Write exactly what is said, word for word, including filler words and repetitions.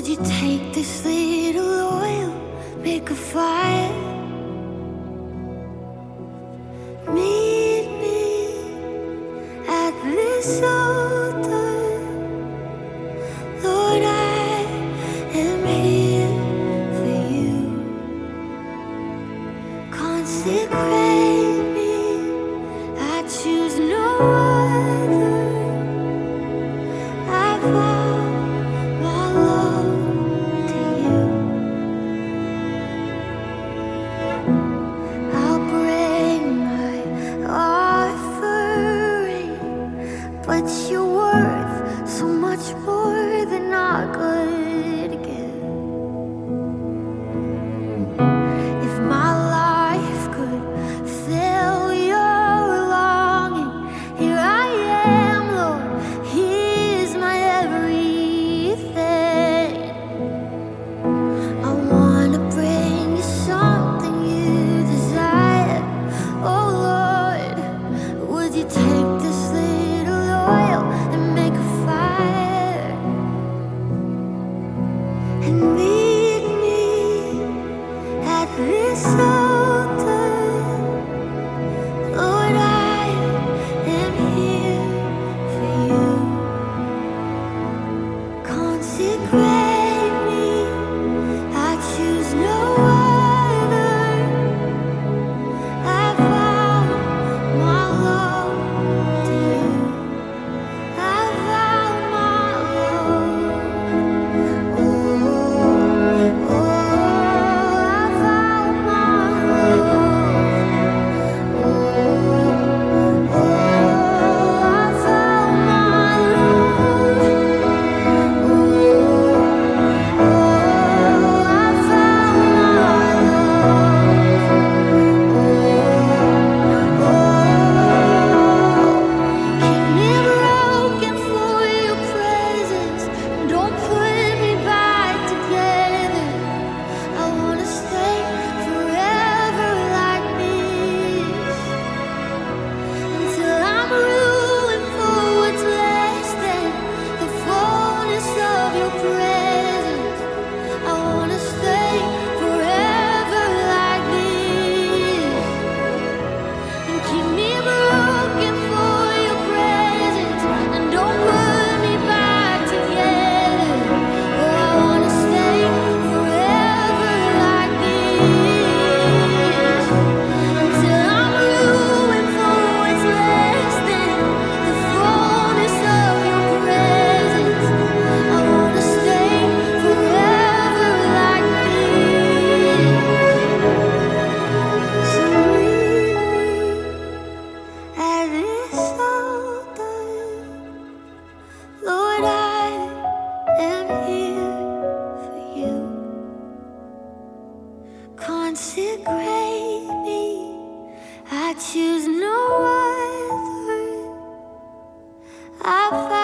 Would you take this little oil, make a fire? Meet me at this altar. Lord, I am here for you. Consecrate me, I choose no other. I vow my love to you. I'll bring my offering, but you're worth so much more than I could give. If my life could fill your longing, here I am, Lord, here's my everything. I wanna bring you something you desire. Oh Lord, would you take this little oil and make a fire? And meet me at this altar. Lord, I am here for you. Consecrate me, I choose no other. I vow my love to you. I vow my love. Oh, oh, I vow my love. Oh, oh, I vow my love. Oh, oh, I vow my love. Keep me broken for your presence. Don't put me back together. I wanna stay forever like this, until I'm ruling for what's less than the fullness of your presence. I wanna stay forever like this, and keep me broken for your presence, and don't put me back together. Oh, I wanna stay forever like this, until I'm ruling for what's less than the fullness of your presence. I wanna stay forever like this. So meet me at this altar. Lord, I am here for you. Consecrate me, I choose no other. I